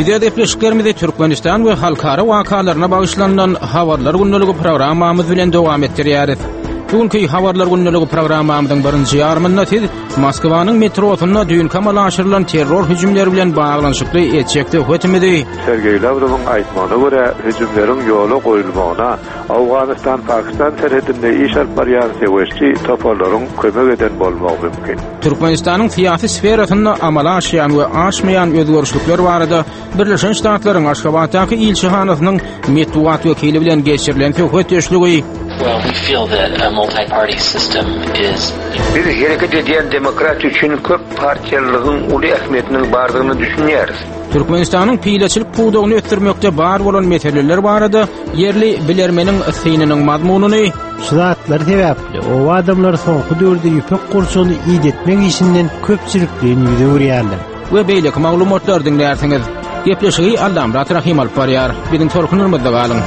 Stüdiyada epleşiklerimizi Türkmenistan ve halkara wakalarına bağışlanan Havarlar Günnüligi programmamız bilen dowam etdirýäris. Bugünkü Havarlar Günnüligi programmamyzyň birinji ýarmynda siz Moskwanyň metrosunda düýün kamalaşyrylan terror hüjümleri bilen baglanyşykly etjekde hötmedi. Sergey Lavrowyň aýtmagyna görä, hüjümleriň ýoly goýulmagyna Awganistan Pakistan terhetinde iş alyp barýan sebäpçi toparlaryň kömek eden bolmagy mümkin. Türkmenistanyň syýasy sferasynda amala aşýan we aşmaýan özgörüşlikler barada Birleşen Ştatlaryň Aşgabatdaky ilçihanasynyň metbuat wekili bilen geçirilen söhbet ýeşligi. Well, we feel that a multi-party system is... Biz hareket ediyen demokrat üçün köp partiyalylygyň uly ähmiýetiniň bardygyny düşünýäris. Türkmenistanyň piýleçilik puwdugyny ötürmekde bar bolan meseleler barada yerli bilermeniň synanyň mazmununy şuratlar sebäpli o adamlar soňky döwürde ýüpek gurşuny iýit etmek işinden köpçülikden ýüze görýärler. We beýle maglumatlar dinlärsiňiz. Gepleşigi Allam Rahim alyp barýar. Biziň torkunymyzda galyň.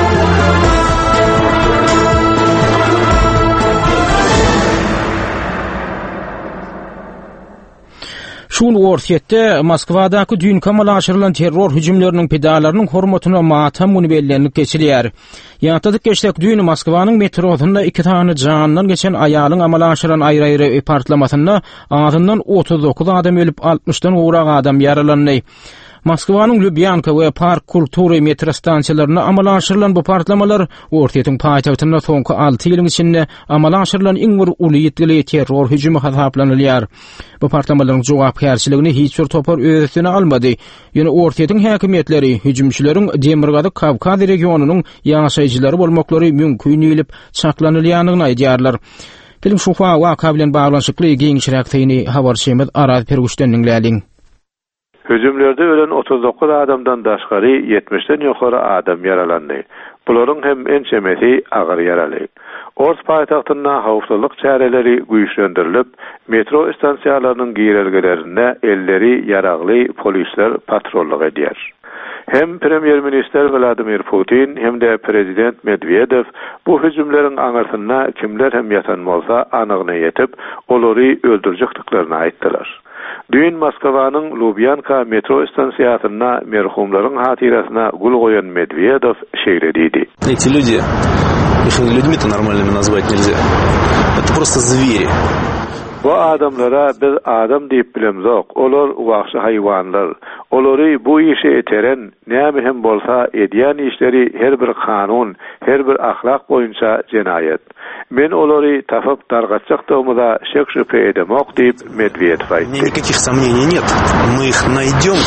Şunu ortiyette Moskwadaky düýün kamalaşyrylan terror hüjümleriniň pedalarynyň hormatyna matam munibellenlik geçilýär. Ýatadyk geçdik düýün Moskwanyň metrosunda 2 tane janynyň geçen aýalyň amalaşyrylan aýry-aýry partlamasyna azyndan 39 adam ölüp 60-dan ugrak adam ýaralandy. Moskwanyň Lubyanka we Park kultury metro stansiýalaryna amalaşyrylan bu partlamalar ortaýytyň paýtagtyna soňky 6 ýylyň içinde amalaşyrylan iň bir uly ýetgili terror hüjümi hasaplanylýar. Bu partlamaların jogapkärçiligini hiç bir topar öýüsine almady. Ýöne ortaýytyň häkimetleri hüjümçileriň Demirgady Kavkaz regionunyň ýaşaýjylary bolmaklary mümkin edilip çaklanylýanyny aýdýarlar. Bilim şu waka bilen baglanyşykly giňişräkdigini habarçymyz Araz Pergüşden dinläliň. Hüjümlerde ölen 39 adamdan daşgary 70-den ýokary adam yaralandy. Bularyň hem ençemesi agyr yaraly. Ors paýtagtyna hawpsuzlyk çäreleri güýçlendirilip, metro stansiýalarynyň giýerelgelerinde elleri ýaragly polisler patrollyk edýär. Hem Premier Minister Vladimir Putin hem de Prezident Medvedev bu hüjümleriň aňarsyna kimler hem ýatan bolsa anygyny ýetip, olary öldürjekdiklaryny aýtdylar. Düýün Moskwanyň Lubyanka metro stansiýasyna merhumlaryň hatirasyna gul goýan Medvedev şeýle diýdi. Эти люди, их людьми-то нормальными назвать нельзя. Это просто звери. Bu adamlara biz adam diýip bilemzok. Olar wagşy haýwanlar. Olary bu işi eteren näme hem bolsa edýän işleri her bir kanun, her bir ahlak boýunça jenaýet. Men olary tapyp dargatjakdygymyza şek şüphe edemok diýip Medvedev aýtdy. Никаких сомнений нет. Мы их найдем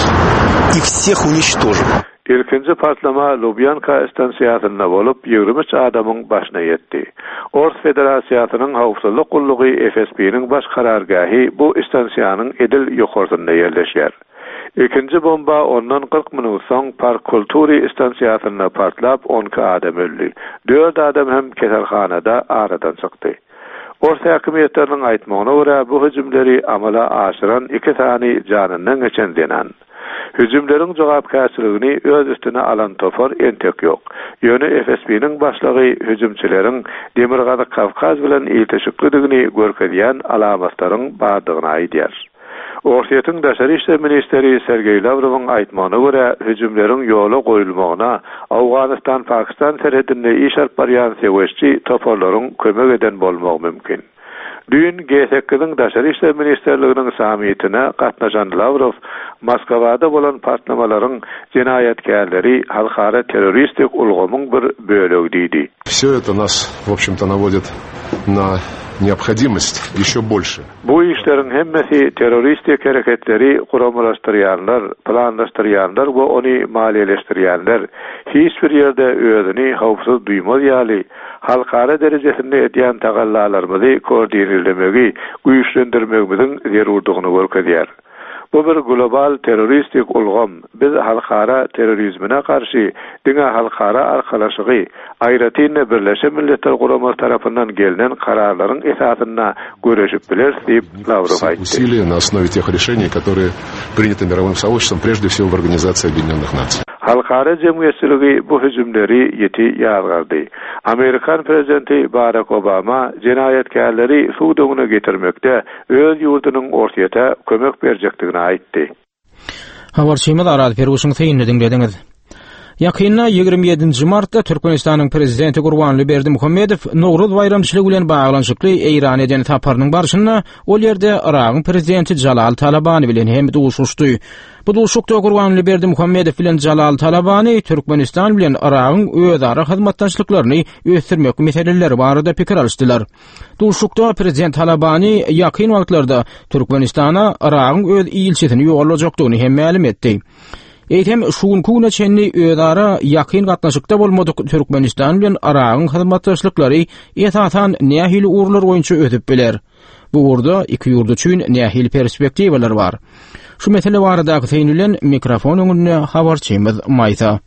и всех уничтожим. İlkinci partlama Lubyanka stansiýasynda bolup 23 adamyň başyna ýetdi. Ors Federasiýasynyň hawpsuzlyk gullugy FSB-niň baş karargahy bu stansiýanyň edil ýokarysynda ýerleşýär. İkinci bomba ondan 40 minut soň Park kultury stansiýasyna partlap 12 adam öldü. 4 adam hem keselhanada aradan çykdy. Ors häkimetleriň aýtmagyna görä bu hüjümleri amala aşyran 2 tane janynyň geçen denan. Hüjümleriň jogapkärçiligini öz üstüne alan topar entek ýok. Ýöne FSB-niň başlygy hüjümçileriň Demirgady Kavkaz bilen ýetişikligini görkezýän alamatlaryň bardygyny aýdýar. Ortaýytyň daşary işler ministeri Sergey Lavrowyň aýtmagyna görä, hüjümleriň ýoly goýulmagyna Awganistan Pakistan terhetinde iş alyp barýan sebäpçi toparlaryň kömek eden bolmagy mümkin. Düýün G8-niň daşary işler ministerliginiň samiýetine gatnaşan Lavrov, Moskwada bolan partlamalaryň jenaýatkärleri halkara terroristik ulgamyň bir bölegi diýdi. Всё это нас, в общем-то, наводит на необходимость еще больше. Bu işlerin hemmesi terroristik hareketleri kuramlaşdyrýanlar, planlaşdyrýanlar we ony maliýeleşdirýänler hiç bir ýerde özüni hawpsuz duýmaz ýaly halkara derejesinde edýän tagallalarymyzy koordinirlemegi, güýçlendirmegimiziň zerurdygyny görkezýär. Bu bir global terroristik ulgam. Biz halkara terrorizmine karşı diňe halkara arkalaşygy, aýratynda Birleşen Milletler Guraması tarapyndan gelinen kararlaryň esasyna göreşip biler diýip Lavrov aýtdy. Усилия на основе тех решений, которые приняты мировым сообществом, прежде всего в Организации Объединенных Наций. Halkara jemgyýetçiligi bu hüjümleri ýeti ýargardy. Amerikan prezidenti Barack Obama jenaýatkärleri suwdygyna getirmekde öz ýurdunyň ortaýata kömek berjekdigini aýtdy. Habarçymyz Arad Ferguson teýinli dinlediňiz. Ýakynda 27 martda Türkmenistanyň prezidenti Gurbanly Berdimuhammedow Nowruz bayramçylygy bilen baglanyşykly Eýran eden taparynyň barşynda ol ýerde Iragyň prezidenti Jalal Talabany bilen hem duşuşdy. Bu duşukda Gurbanly Berdimuhammedow bilen Jalal Talabany Türkmenistan bilen Iragyň özara hyzmatdaşlyklaryny ösdürmek meseleleri barada pikir alşdylar. Duşukda prezident Talabany ýakyn wagtlarda Türkmenistana Iragyň öz ilçesini ýollajakdygyny hem ma'lum etdi. Eýtem şunkuna çenli özara ýakyn gatnaşykda bolmadyk Türkmenistan bilen Iragyň hyzmatdaşlyklary esasy nähili urlar boýunça ötüp biler. Bu urda iki ýurt üçin nähili perspektiwalar bar. Şu mesele barada teýinilen mikrofon öňünde habarçymyz Maysa.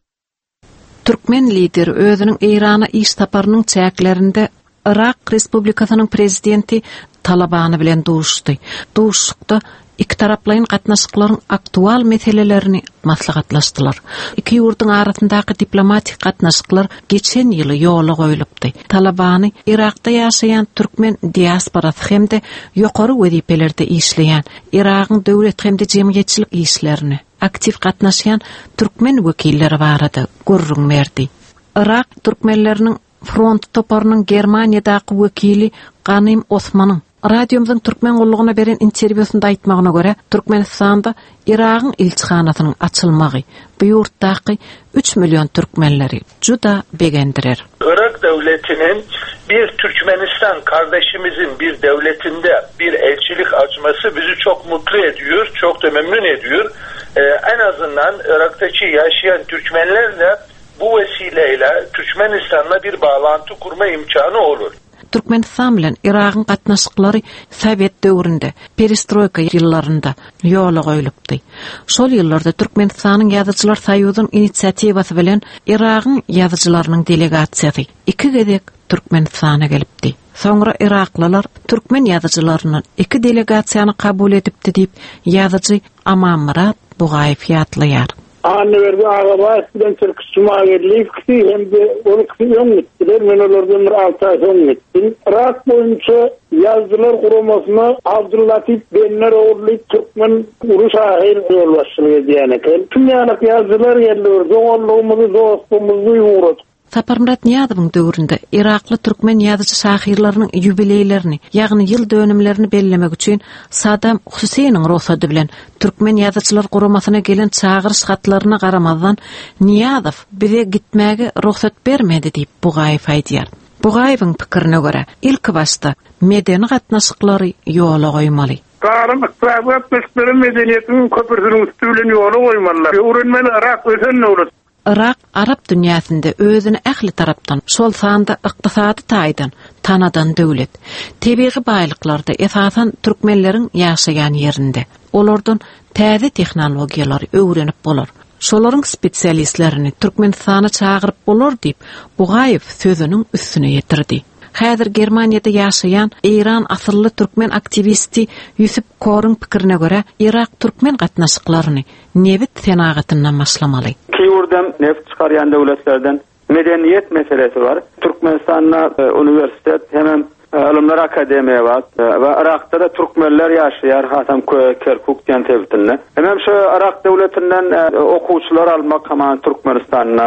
Türkmen lideri özüniň Eýrana iş taparynyň çäklerinde Irak Respublikasynyň prezidenti Talabany bilen duşdy. Duşukda iki taraplayın gatnaşyklaryň aktual meselelerini maslahatlaşdylar. İki ýurtyň arasyndaky diplomatik gatnaşyklar geçen ýyly ýola goýulypdy. Talabany Irakda ýaşaýan türkmen diasporasy hemde ýokary wezipelerde işleýän, Iragyň döwlet hemde jemgyýetçilik işlerini aktiv gatnaşýan türkmen wekilleri barady, gurrun berdi. Irak türkmenleriniň front toparynyň Germaniýadaky wekili Ganym Osmanyň Radiomuzun Türkmen gulluğuna beren interwýusynda aýtmagyna görä, Türkmenistanda Iragyň ilçihanasynyň açylmagy bu ýurtdaky 3 milyon türkmenleri juda begendirer. Irak devletinin bir Türkmenistan kardeşimizin bir devletinde bir elçilik açması bizi çok mutlu ediyor, çok da memnun ediyor. En azından Irak'taki yaşayan Türkmenlerle bu vesileyle Türkmenistan'la bir bağlantı kurma imkanı olur. Türkmenistan bilen Iragyň gatnaşyklary Sowet döwründe, perestroika ýyllarynda ýola goýulypdy. Şol ýyllarda Türkmenistanyň ýazyjylar saýyudynyň inisiatiwasy bilen Iragyň ýazyjylarynyň delegasiýasy iki gezek Türkmenistana gelipdi. Soňra Iraklylar türkmen ýazyjylarynyň iki delegasiýany kabul edipdi diýip ýazyjy Aman Murat Bugaýew ýatlaýar. Anneverdi ağabeyden Türkçuma verilip ki hem de onu kıyım ettiler. Ben onlardan bir 6 ay son ettim. Irak boyunca yazdılar kurumasına Abdüllatif Benler oğlu Türkmen Urus Ahir yol başlığı diyenekel. Tüm yanık yazdılar yerler. Zoğalluğumuzu, dostluğumuzu yumuradık. Saparmurat Niyazowyň döwründe Irakly türkmen ýazyjy şahyrlarynyň ýubileylerini, ýagny ýyl dönümlerini bellemek üçin Saddam Huseyniň ruhsady bilen türkmen ýazyjylar guramasyna gelen çağırış hatlaryna garamazdan Niyazow bize gitmäge ruhsat bermedi diýip Bugaýew aýdýar. Bugaýewiň pikirine görä, ilk başta medeni gatnaşyklary ýola goýmaly. Karım iqtisat medeniýetiniň köpürsüniň üstüne ýola goýmalylar. Öwrenmeli Irak ösen olur. Irak Arap dünýäsinde özüni ähli tarapdan, şol sanda ykdysady taýdan tanadan döwlet. Tebii baýlyklarda esasan türkmenleriň ýaşaýan ýerinde. Olardan täze tehnologiýalary öwrenip bolar. Şolaryň spesialistlerini Türkmenistana çagyryp bolar diýip Bugaýew sözüniň üstüne ýetirdi. Häzir Germaniýada ýaşaýan Eýran asylly türkmen aktivisti Ýusuf Koryň pikirine görä, Irak türkmen gatnaşyklaryny nebit senagatynyň başlamaly. Kiýurdan neft çykarýan döwletlerden medeniýet meselesi var. Türkmenistanda üniversitet hem Ilimler Akademiýa var we Irakda da türkmenler ýaşaýar, Hasan Kerkuk diýen tebitinde. Hem şu Irak döwletinden okuwçylar almak haman Türkmenistana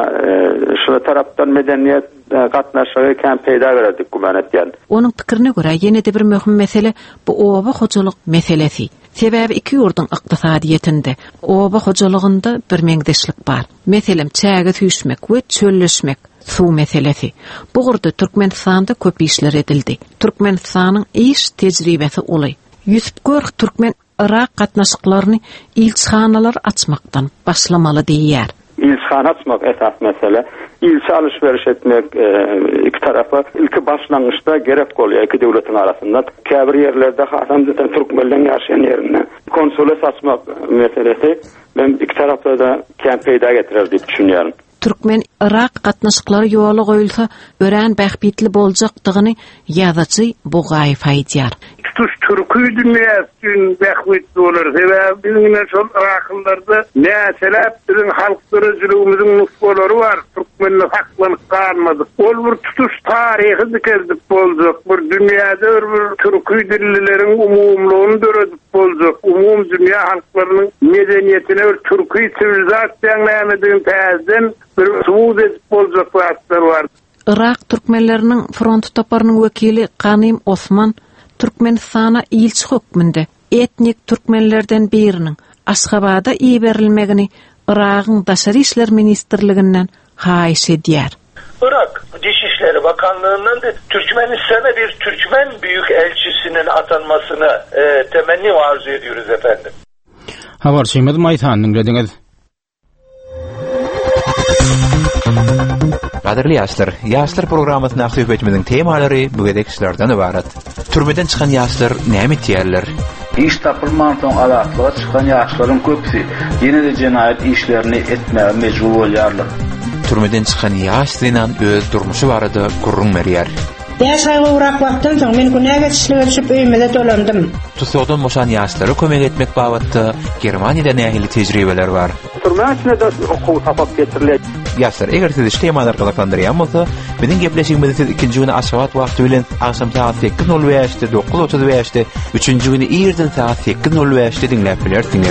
şu tarapdan medeniýet gatnaşygy käm peýda berdik guman etýän. Onuň pikirine görä ýene-de bir möhüm mesele bu oba hojalyk meselesi. Sebäbi iki ýurdun ykdysadyetinde, oba hojalygynda bir meňdeşlik bar. Meselem çäge tüýsmek we çölleşmek. Su meselesi. Bu gurda Türkmenistanda köp işler edildi. Türkmenistanyň iş tejribesi oly. 100 görk türkmen Irak gatnaşyklaryny ilçihanalar açmakdan başlamaly diýär. İlçihana açmak esas mesele. İlçi alışveriş etmek iki tarafa ilki başlangyçda gerek bolýar iki döwletin arasynda. Käbir ýerlerde hasan türkmenler ýaşaýan ýerine konsulat açmak meselesi ben iki tarapda da käm peýda getirer diýip düşünýärem. Türkmen Irak gatnaşyklary ýola goýulsa, örän bähbitli boljakdygyny ýazyjy Bugaýew aýdýar. İki tutuş Türküy dünyasyn behwetli bolar. Sebäbi bizimle şol akıllarda näselep bizim halklarymyzyň nusbolary var. Türkmenli haklanyp kalmadyk. Ol bir tutuş taryhy dikezip boljak. Bir dünýäde bir türküy dillileriň umumlygyny döredip boljak. Umum dünýä halklarynyň medeniýetine bir türküy sivilizasiýasyny nämedigin täzeden bir suwud edip boljak wagtlar var. Irak Türkmenlerinin front taparının vekili Qanim Osman, Türkmenistana ilçi hükmünde etnik Türkmenlerden birinin Aşgabatda iberilmegini Irak'ın Daşary işler ministrliginden haýyş edýär. Irak Dışişleri Bakanlığı'ndan da Türkmenistan'a bir Türkmen büyük elçisinin atanmasını temenni arzu ediyoruz efendim. Habarçymyz Maytanyň rediniz. Gaderli ýaşlar programmasyna söhbetimiziň temalary bu gedekçilerden ibaret. Türmeden çykan ýaşlar näme diýerler? İş tapylmadan soň azatlyga çykan ýaşlaryň köpsi ýene de jenaýat işlerini etmäge mejbur bolýarlar. Türmeden çykan ýaş dinan öz durmuşy barada gurrun berýär. Ýaşaýga urak wagtdan soň men günäge işlege düşüp öýmede dolandym. Tutudan boşan ýaşlara kömek etmek babatda Germaniýada nähili tejribeler bar. Türmäçine de okuw tapap getirilýär. Ýaşlar, eger siz işlemalar galaklandyrýan bolsa, meniň gepleşigimizi siz ikinji güni Aşgabat wagty bilen akşam saat 8:05-de 9:35-de, üçünji güni ýerden saat 8:05-de dinläp bilersiňiz.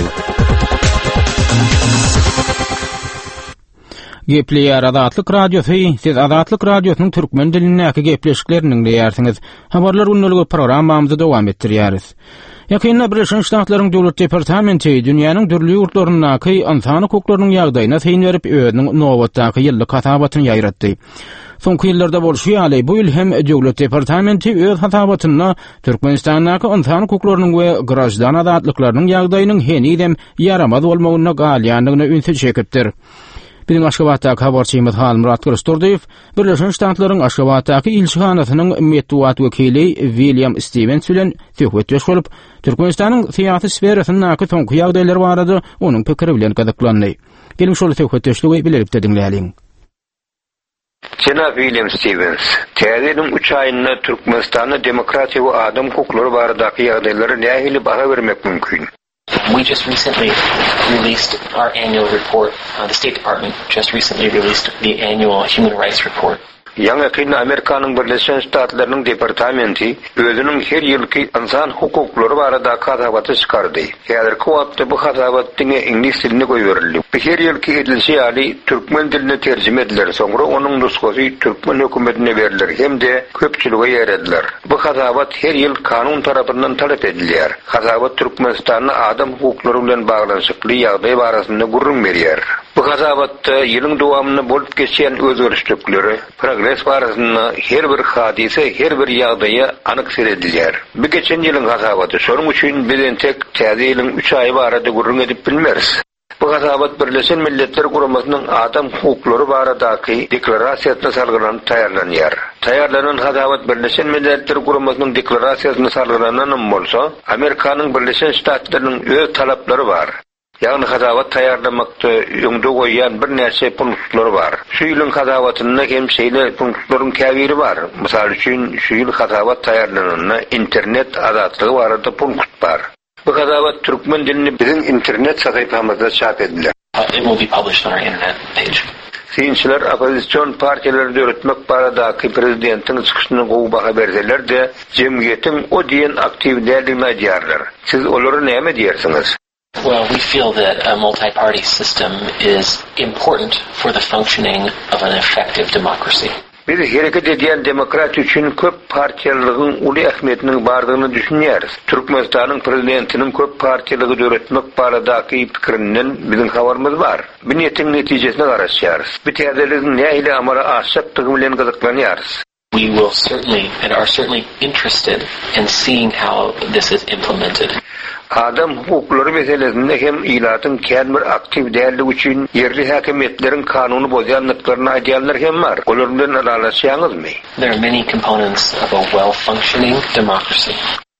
Gepleýär Azatlyk Radiosy, siz Azatlyk Radiosynyň türkmen dilindäki gepleşiklerini dinleýärsiňiz. Habarlar unuly programmamyzy dowam etdirýäris. Ýakynda Birleşen Ştatlaryň Döwlet Departamenti dünýäniň dürli ýurtlaryndaky insany hukuklarynyň ýagdaýyna täyin berip özüniň nowatdaky ýyllyk hasabatyny ýaýratdy. Soňky ýyllarda bolşýaly bu ýyl hem Döwlet Departamenti öz hasabatyna Türkmenistandaky insany hukuklarynyň we grajdan azatlyklarynyň ýagdaýynyň henidem ýaramaz bolmagyna galýanlygyna ünsü çekipdir. Bizim Aşgabatdaky habarçymyz Halmurat Gürstürdiýew Birleşen Ştatlaryň Aşgabatdaky ilçihanasynyň metbuat wekili William Stevens bilen söhbetdeş bolup, Türkmenistanyň syýasy sferasyndaky soňky ýagdaýlar barada onuň pikiri bilen gazaklandy. Gelin şol söhbetdeşligi bilerip dinläýäliň. Senat William Stevens, täzenin 3 aýynda Türkmenistanyň demokratiýa we adam hukuklary baradaky ýagdaýlary nähili baha bermek mümkin? We just recently released our annual report. The State Department just recently released the annual Human Rights Report. Ýa-ni Amerikanyň Birleşen Ştatlarynyň departamenti özüniň her ýylky insan hukuklary barada hasabaty çykardy. Häzirki wagtda bu hasabat diňe ingliz diline goýberildi. Bu her ýylky edilýän ýaly türkmen diline terjime edilir. Soňra onuň nusgasy türkmen hökümetine berilir hem-de köpçülige ýerediler. Bu hasabat her ýyl kanun tarapyndan talep edilýär. Hasabat Türkmenistanyň adam hukuklary bilen baglanşykly ýagdaý barasynda gurrun berýär. Bu hasabatda ýylyň dowamyny bolup geçýän özgörüşlikleri, progres barasynda her bir hadise, her bir ýagdaýa anyk seredilýär. Bu geçen ýylyň hasabaty, şonuň üçin bilen tek täze ýylyň 3 aýy barada gurrun edip bilmeris. Bu hasabat Birleşen Milletler Guramasynyň adam hukuklary baradaky deklarasiýasyna salgynan taýýarlanýar. Taýýarlanan hasabat Birleşen Milletler Guramasynyň deklarasiýasyna salgynanan bolsa, Amerikanyň Birleşen Ştatlarynyň öz talaplary bar. Ýagny hasabat taýýarlamakda ýöňde goýýan bir näçe punktlar bar. Şu ýylyň hasabatynda hem şeýle punktlaryň käbiri bar. Mysal üçin şu ýyl hasabat taýýarlananyna internet azatlygy barada punkt bar. Bu hasabat türkmen dilini bizim internet sahypamyzda çap edilir. It will be published on our internet page. Siyinçiler opozisyon partiýalaryny öğretmek baradaky prezidentiň çykyşyny gowy baha berseler de jemgyýetiň o diýen aktiwligini aýdýarlar. Siz olary näme diýersiňiz? Well, we feel that a multi-party system is important for the functioning of an effective democracy. Biz hereket edýän demokrat üçin köp partiýalygyň uly ähmiýetiniň bardygyny düşünýäris. Türkmenistanyň prezidentiniň köp partiýalygy öğretmek baradaky pikirinden biziň habarymyz bar. Bu niýetiň netijesine garaşýarys. Bu täzeligiň nähili amara aşapdygy bilen gazaklanýarys. We will certainly and are certainly interested in seeing how this is implemented. Adam hukuklary meselesinde hem ýylatyň käme aktiw dälligi üçin yerli häkimetleriň kanuny bozýanlyklaryny aýdýanlar hem bar. Olar bilen aralaşýaňyzmy? There are many components of a well-functioning democracy. Oňa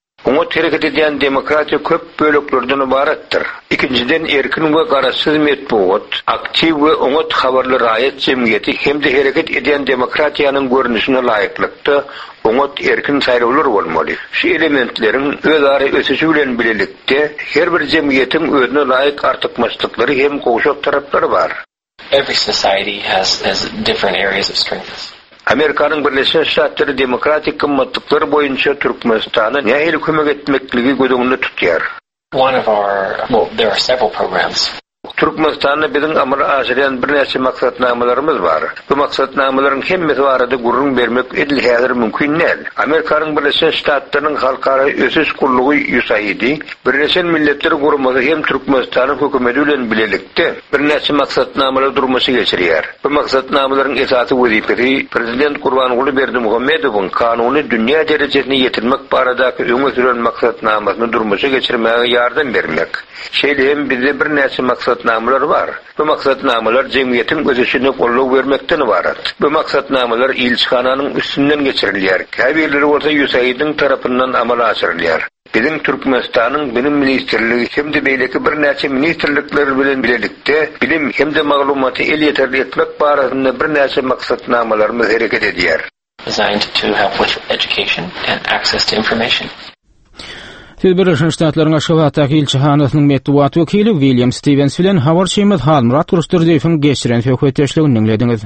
oňat hereket eden demokratiya köp böleklerden ibaretdir. İkinciden erkin we garaşsyz metbuat, aktiv we oňat habarly raýat jemgyýeti hemde hereket eden demokratiýanyň görnüşine laýyklykda oňat erkin saýlawlar bolmaly. Şu elementleriň özara ösüşi bilen bilelikde her bir jemgyýetiň özüne laýyk artykmaçlyklary hem gowşak taraplary bar. Every society has different areas of strength. Amerikanyň Birleşen Ştatları demokratik kymmatlyklary boýunça Türkmenistana nähili kömek etmekligi gödüňünde tutýar. There are several programs. Türkmenistan'da bizim amara aşılayan bir näçe maksatnamalarımız var. Bu maksatnamaların hemmesi barada gurrun vermek edil häzir mümkin näl. Amerikanyň Birleşen Ştatlarynyň halkara ösüş gurlugy USAID, Birleşen Milletler Gurulmasy hem Türkmenistanyň hökümeti bilen bilelikde bir näçe maksatnamalar durmasy geçirýär. Bu maksatnamalaryň esasy wezifesi Prezident Gurbanguly Berdimuhammedowyň kanuny dünýä derejesine ýetirmek baradaky öňe süren maksatnamasyny durmasy geçirmäge ýardam bermek. Şeýle hem bizde bir näçe maksatnamalar var. Bu maksatnamalar jemgyýetiň özüşine golluk bermekden ibarat. Bu maksatnamalar ilçihananyň üstünden geçirilýär. Käbirleri bolsa USAID-iň tarapyndan amala aşyrylýar. Bizim Türkmenistanyň bilim ministrligi hemde beýleki bir näçe ministrlikler bilen bilelikde bilim hemde maglumaty el ýeterli etmek barasynda bir näçe maksatnamalarymyz hereket edýär. Designed to help with education and access to information. Birleşen Ştatlaryň Aşgabatdaky ilçihanasynyň metbuat wekili William Stevens bilen Howard Şeýmet Halmurat Rusturdiýewiň geçiren hökümetdeşligini dinlediňiz.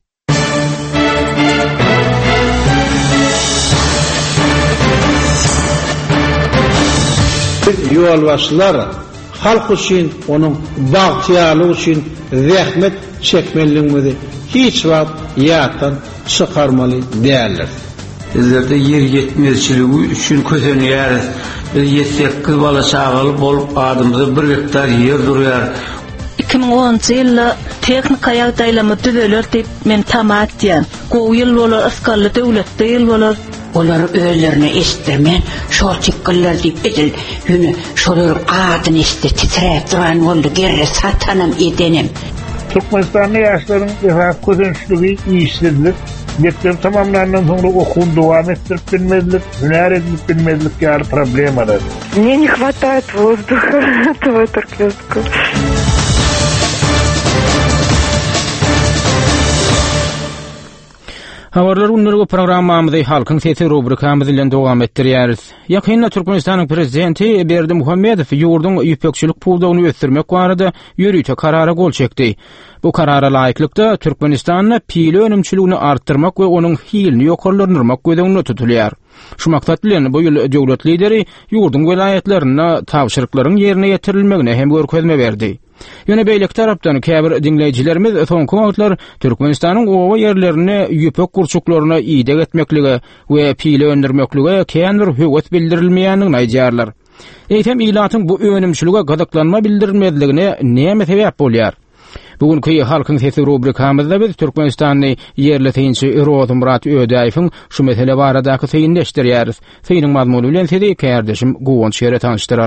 Ýolbaşçylar halk üçin, onuň bagtyalygy üçin zähmet çekmeliligini hiç wagt ýatdan çykarmaly däldir. Bizlerde yer yetmezçiligi üçin kösenýär. 7-8 bala çağaly bolup adymyza 1 hektar yer durýar. 2010-njy ýylda teknik ýagdaýlama düzeler diýip men tamat diýen. Gowy ýyl bolar, asgarly döwletde ýyl bolar. Olar özlerine estirmen, şol çykgyllar diýip edil. Ýöne şolar adyny estir titrep duran boldy, gerre satanam edenim. Türkmenistanda ýaşlaryň ihrak közençligi iýişdirlik, mekdep tamamlanandan soňra okuwny dowam etdirip bilmezlik, hünär edip bilmezlik ýaly problemalar. Мне не хватает воздуха этого Туркменского. Habarlar unnurgu programmamyzy halkyň sesi rubrikamyz bilen dowam etdirýäris. Ýakynda Türkmenistanyň prezidenti Berdimuhammedow ýurdun ýüpekçilik puldagyny ösdürmek barada ýürüýte karara gol çekdi. Bu karara laýyklykda Türkmenistanyň pili önümçiligini artdyrmak we onuň hilini ýokarlandyrmak gödüňde tutulýar. Şu maksat bilen bu ýyl döwlet lideri ýurdun welayetlerine tawşyryklaryň ýerine ýetirilmegine hem görkezme berdi. Ýöne beýlek tarapdan käbir dinleýijilerimiz soňky wagtlar Türkmenistanyň owa ýerlerine ýüpek gurçuklaryna ýydak etmekligi we pili öndürmekligi käňir höwet bildirilmeýändigini aýdýarlar. Eýtem ilatyň bu önümçilige gadaklanma bildirilmezligine näme sebäp bolýar? Bugünkü halkyň sesi rubrikamyzda biz Türkmenistanyň ýerli teýinçi Rozmurat Ödäýewiň şu mesele baradaky seýinleşdirýäris. Seýiniň mazmuny bilen sizi kärdeşim Gowonç ýere tanıştyrar.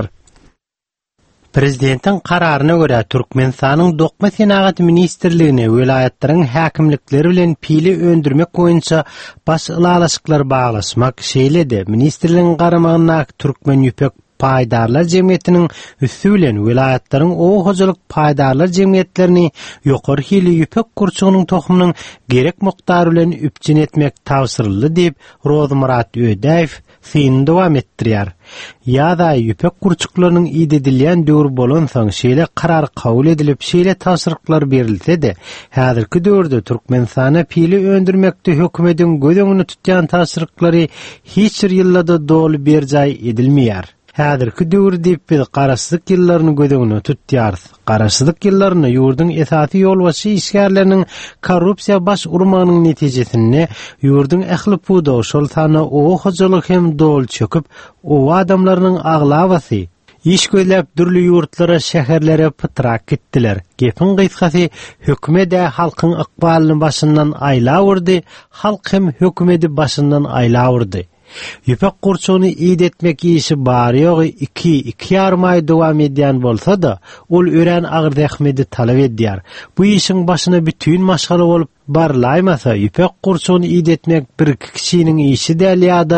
Prezidentiň kararyna görä Türkmenistanyň Dokma Senagat Ministrligine welaýatlaryň häkimlikleri bilen pili öndürmek boýunça baş ýalaşyklar baglaşmak şeýledi. Ministrligiň garamagyna Türkmen ýüpek paýdarlar jemgyýetiniň üstü bilen welaýatlaryň o hojalyk paýdarlar jemgyýetlerini ýokary hili ýüpek kurçugynyň tohumynyň gerek mukdary bilen üpjin etmek tawsyrly diýip Rozmurat Ödäýew syn dowam etdirýär. Ýa-da ýüpek kurçuklarynyň ýedilýän döwür bolan soň şeýle karar kabul edilip şeýle tawsyryklar berilse-de, häzirki döwürde Türkmenistana pili öndürmekde hökümetiň gödüňini tutýan tawsyryklary hiç bir ýylda dolu berjaý edilmeýär. Häzirki döwür diýip biz garaşsyk ýyllaryny gödüňine tutýarys. Garaşsyk ýyllaryny ýurdun esasy ýolbaşy işgärleriniň korrupsiýa baş urmagynyň netijesinde ýurdun ähli puda şol sana o hojalyk hem dol çöküp o adamlarynyň aglabasy iş gözläp dürli ýurtlara, şäherlere pytrak gitdiler. Gepin gysgasy hökümet halkyň ykbalyny başyndan aýlawurdy, halk hem hökümeti başyndan aýlawurdy. Ýüpek gurçugyny ýetmek işi bary ýogy 2 ýarym aý dowam edýän bolsa-da, ol ören Agyr Ähmedi talap edýär. Bu işiň başyna bütün maşgala bolup barlaýmasa, ýüpek gurçugyny ýetmek bir kişiniň işi däl ýa-da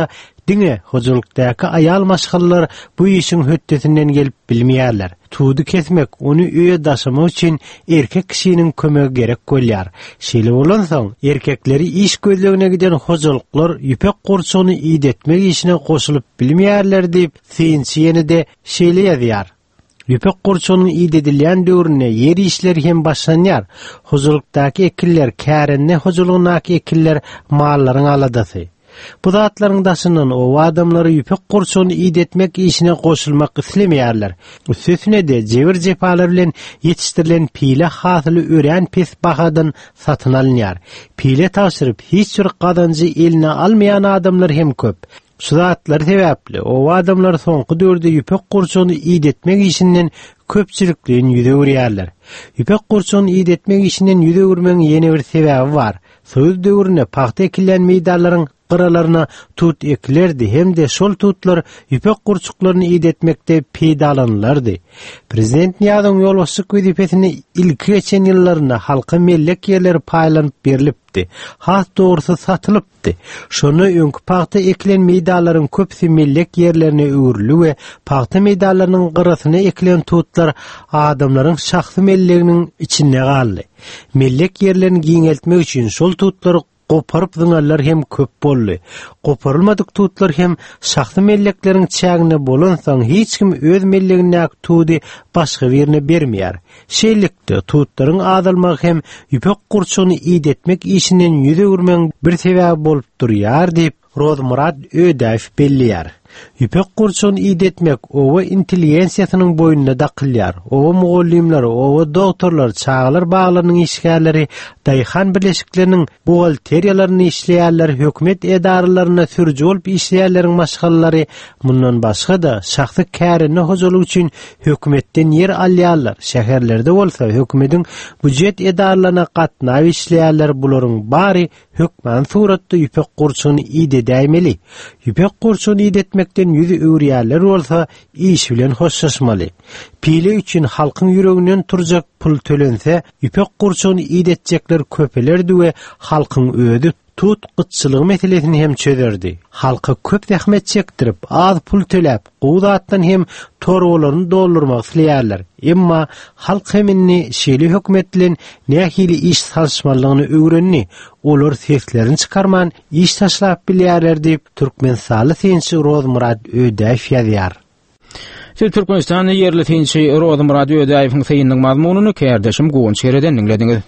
Diňe hojulukdaky ayal maşgallar bu işin höttetinden gelip bilmeýärler. Tuğdu kesmek, onu öýe daşymak üçin erkek kişinin kömegi gerek bolýar. Şeýle bolansoň, erkekleri iş gözlegine giden hojuluklar ýüpek gurçugyny iýdetmek işine goşulyp bilmeýärler diýip Science de şeýle ýazýar. Ýüpek gurçugynyň iýdedilýän döwrüne ýer işler hem başlanýar. Hojulukdaky ekiller kärenne hojulugynaky ekiller mallaryň aladasy. Bu zatlaryň daşynyň o adamlary ýüpek gurçugyny iýdetmek işine goşulmak islemeýärler. Üstüne de jebir jepalar bilen ýetişdirilen pile hasyly ören pes bahadan satyn alınýar. Pile taşyryp hiç bir gadanjy eline almayan adamlar hem köp. Şu zatlar sebäpli o adamlar soňky döwürde ýüpek gurçugyny iýdetmek işinden köpçülikliň ýüze urýarlar. Ýüpek gurçugyny iýdetmek işinden ýüze urmeň ýene bir sebäbi bar. Söz döwrüne paxta ekilen meýdanlaryň qıralarına tut eklerdi hem de şol tutlar ýüpek gurçuklaryny iýdetmekde peýdalanlardy. Prezident Niýazyň ýolbaşçylyk wezipesini ilki geçen ýyllarynda halka mellek ýerleri paýlanyp berilipdi. Has dogrusu satylypdy. Şonu öňkü paxta ekilen meýdanlaryň köpsi mellek ýerlerine öwürli we paxta meýdanlarynyň qırasyna ekilen tutlar adamlaryň şahsy melleginiň içinde galdy. Mellek ýerlerini giňeltmek üçin şol tutlary goparyp zyňarlar hem köp boldy. Goparylmadyk tutlar hem şahsy mellekleriň çägine bolansaň hiç kim öz mellegine tudy başga birine bermeýär. Şeýlikde tutlaryň azalmagy hem ýüpek gurçugyny iýdetmek işinden ýüze urmeň bir sebäbi bolup durýar diýip Rozmurat Ödaýew bellýär. Ýüpek gurçugyny iýdetmek owa intelligensiýasynyň boýunna daqylýar. Owa mugallimler, owa doktorlar, çağlar baglarynyň işgärleri, daýhan birleşikleriniň buhalteriýalaryny işleýärler, hökümet edaralaryna sürüji bolup işleýärleriň maşgallary, mundan başga da şahsy kärine hojulugy üçin hökümetden ýer alýarlar. Şäherlerde bolsa hökümetiň budjet edaralaryna gatnaşyp işleýärler. Bularyň bary hökmen suratda ýüpek gurçugyny iýdedäýmeli. Ýüpek gurçugyny iýdetmekden ýüzi öwrýärler bolsa iş bilen hoşlaşmaly. Pile üçin halkyň ýüreginden turjak pul tölense, ýüpek gurçugyny iýdetjekler köpelerdi we halkyň özi tut gıtçılığı meselesini hem çözerdi. Halka köp zahmet çektirip, az pul töläp, gowdatdan hem torgolaryny doldurmak isleýärler. Emma halk heminni şeýle hökümet bilen nähili iş salşmalygyny öwrenni. Olar seslerini çykarman iş taşlap bilýärler diýip Türkmen saly Science Rozmurat Ödaýew ýazýar. Türkmenistanyň ýerli Science Rozmurat Ödaýewiň synynyň mazmunyny kärdeşim Goň şereden dinlediňiz.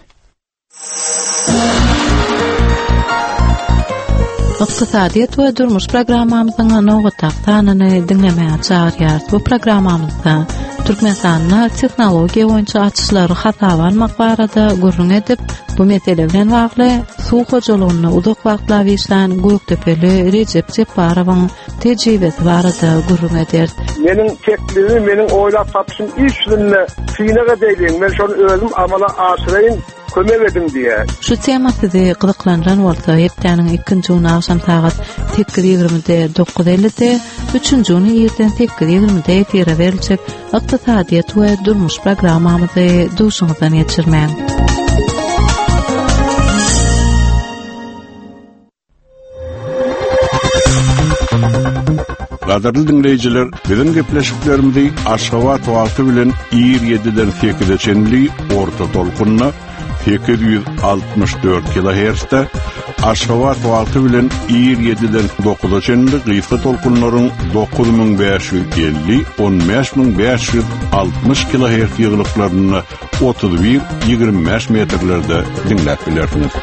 Iqtisadiýat we durmuş programmamyzyň nowataqtanyny dinlemäge çağırýar. Bu programmamyzda Türkmenistanyň tehnologiýa boýunça açyşlary hasaba almak barada gurrun edip, bu mesele bilen bagly suw hojulugyny uzak wagtlar işlän Gökdepeli Recep Jeparowyň tejribesi barada gurrun eder. Meniň teklifim, meniň oýlap tapşym işlerine synaga diýen, men şonu özüm amala aşyraýyn. Kömek edin diye. Şu temasy gyzyklanran bolsa, hepdeniň 2-nji güni akşam saat 8:20-de 9:50-de, 3-nji güni ýerden 8:20-de efire beriljek Iqtisadiýat we durmuş programmamyzy duşuňyzdan geçirmän. Gaderli dinleyijiler, biziň gepleşiklerimizi Aşgabat wagty bilen 27-den 8-e çenli orta tolkunna 864 kHz-de, Aşgabat wagty bilen 27-den 9-a çenli gysga tolkunlaryň 9550, 15560 kHz ýygyllyklaryny 31-25 metrlerde dinläp bilersiňiz.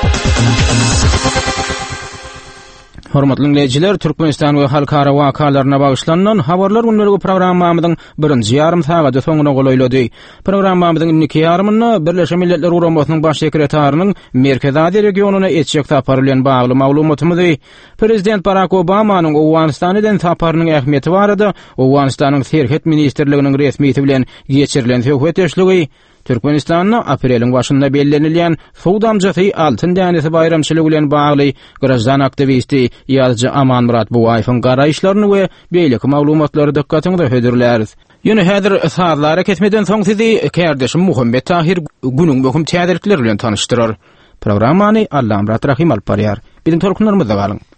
Hormatly dinleyijiler, Türkmenistan we halkara wakalaryna bagyşlanan habarlar günlegi programmamyzyň birinji ýarym sagata soňuna golaýlady. Programmamyzyň ilki ýarymyny Birleşik Milletler Guramasynyň baş sekretärining Merkez Aziýa regionuna etjek tapary bilen bagly maglumatymyzy. Prezident Barack Obamanyň Owganistanyň taparynyň ähmiýeti barada Owganistanyň Serhet ministrliginiň resmiýeti bilen geçirilen söhbetleşligi Türkmenistanyň apreliň başynda bellenilýän suw damjasy altyn dänesi bayramçylygy bilen bagly grazdan aktivisti ýazgy Aman Murat Buwaýewiň garaýşlaryny we beýleki maglumatlary dikkatiňizde hödürler. Ýöne häzir saatlara ketmeden soň sizi kärdeşim Muhammed Tahir günüň möhüm täderlikleri bilen tanıştyrar. Programmany Allah Murat Rahim alp barýar. Biziň tolkunlarymyzda galyň.